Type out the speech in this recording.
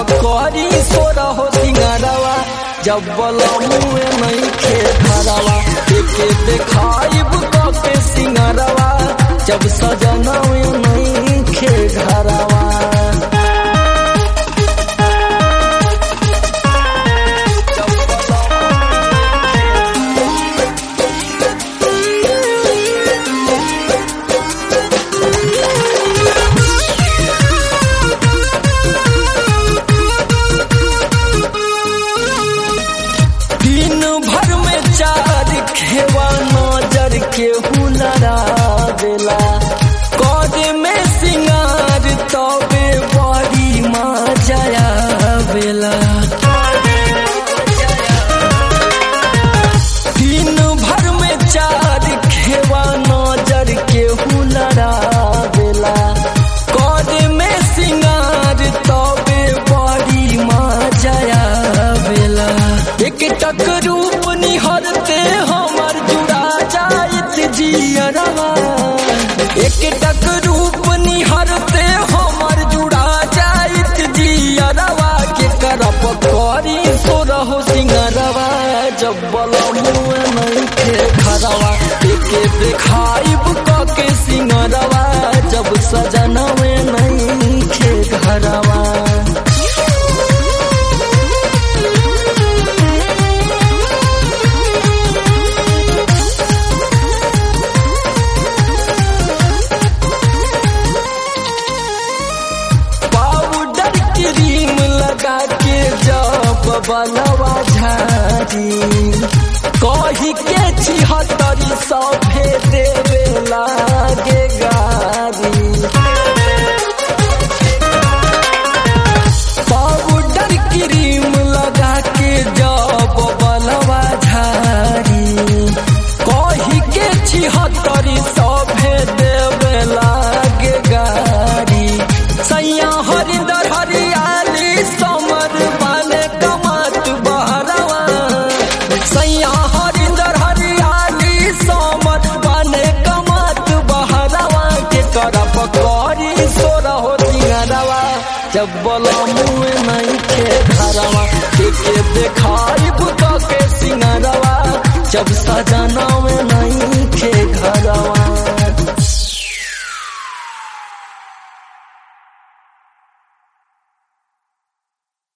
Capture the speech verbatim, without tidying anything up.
पकड़ी सोरा हो सिंगारवा जब बलमुए नहीं खे घरवा एके देखाइब के सिंगारवा जब सजनवे नहीं खे घरवा। खेवा नजर के हुलरा देला कौदे में सिंगार तबे बड़ी मजा आवेला। दिन भर में चार खेवा नजर के हुलरा देला कौदे में सिंगार तबे बड़ी मजा आवेला। एक टक रूप निहरते हमर जुड़ा जाइत जियरवा एक टक रूप निहरते हमर जुड़ा जाइत जियरवा के करप करी सोरहो सिंगरवा जब बलमुए नहीं खे घरवा एके देखाइब के सिंगरवा जब सजनवे नहीं खे घरवा। के जब बलवा झारी कही के छिहत्तरी सौ देवे लागे गारी पाउडर क्रीम लगा के जब बलवा झारी कही के छिहत्तरी सौ देवे लागे गारी। सैया हरिंदर हरियाली समर बाले कमात बहरवा सैया हरिंदर हरियाली समर बाले कमात बहरवा के करप करी सोरा हो सिंगरवा जब बलमुए नहीं खे घरवा एके देखाइब के सिंगरवा जब सजनवे